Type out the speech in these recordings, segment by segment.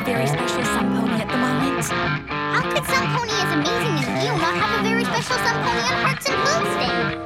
very special sun pony at the moment. How could Sun Pony as amazing as you not have a very special Sun Pony on Hearts and Blues Day?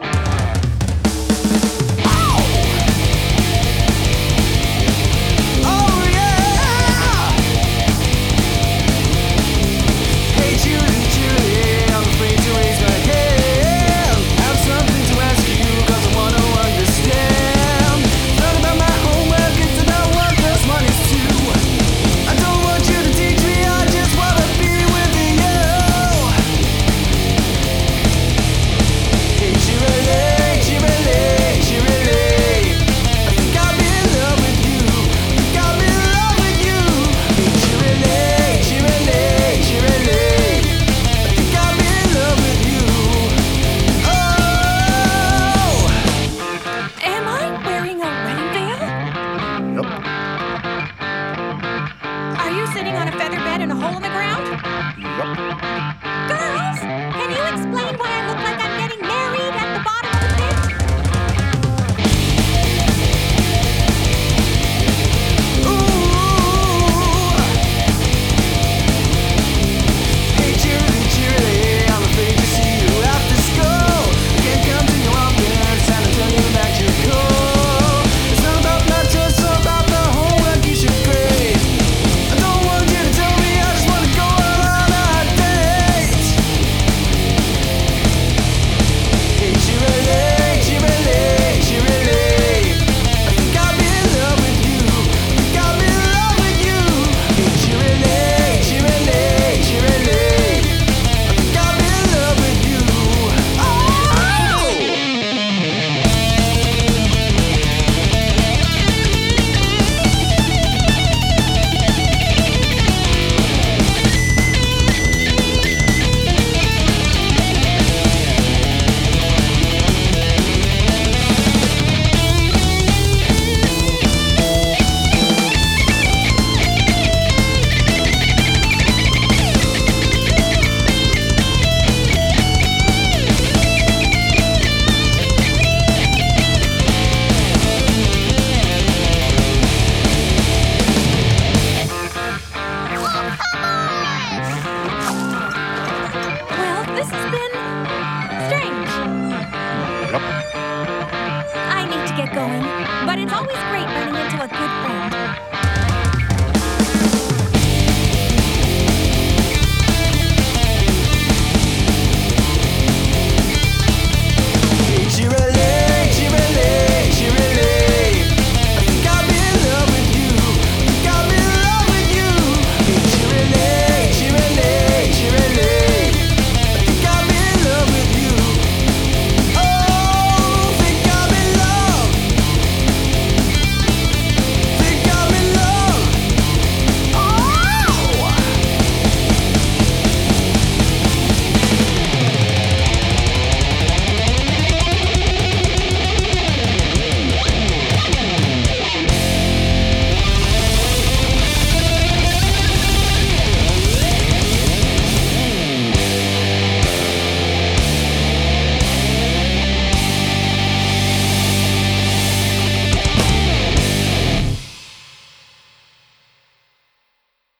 Are you sitting on a feather bed in a hole in the ground? Yep. Girls, can you explain why I look like